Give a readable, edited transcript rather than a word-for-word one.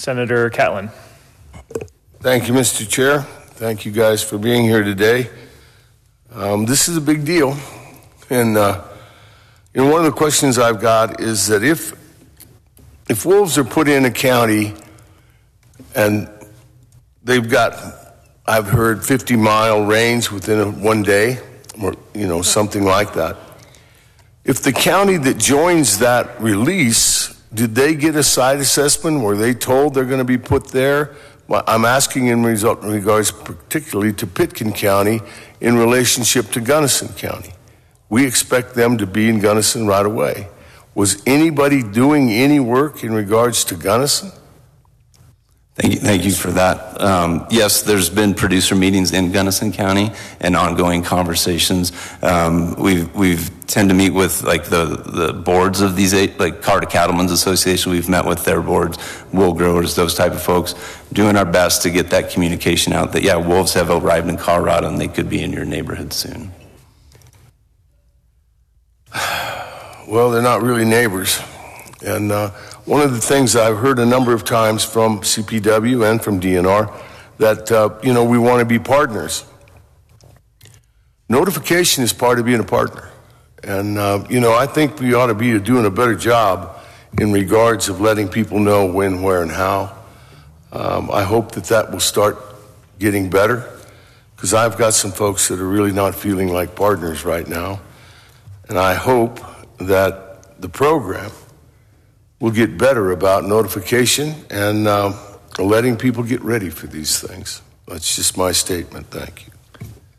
Senator Catlin. Thank you, Mr. Chair. Thank you guys for being here today. This is a big deal. And one of the questions I've got is that if wolves are put in a county and they've got, I've heard 50-mile range within one day, or something like that. If the county that joins that release, did they get a site assessment? Were they told they're going to be put there? Well, I'm asking in regards particularly to Pitkin County in relationship to Gunnison County. We expect them to be in Gunnison right away. Was anybody doing any work in regards to Gunnison? Thank you for that. Yes, there's been producer meetings in Gunnison County and ongoing conversations. We've tend to meet with like the boards of these like Carter Cattlemen's Association. We've met with their boards, wool growers, those type of folks, doing our best to get that communication out that wolves have arrived in Colorado and they could be in your neighborhood soon. Well, they're not really neighbors. And one of the things I've heard a number of times from CPW and from DNR that, we want to be partners. Notification is part of being a partner. And, I think we ought to be doing a better job in regards of letting people know when, where, and how. I hope that will start getting better because I've got some folks that are really not feeling like partners right now. And I hope that the program will get better about notification and letting people get ready for these things. That's just my statement. Thank you.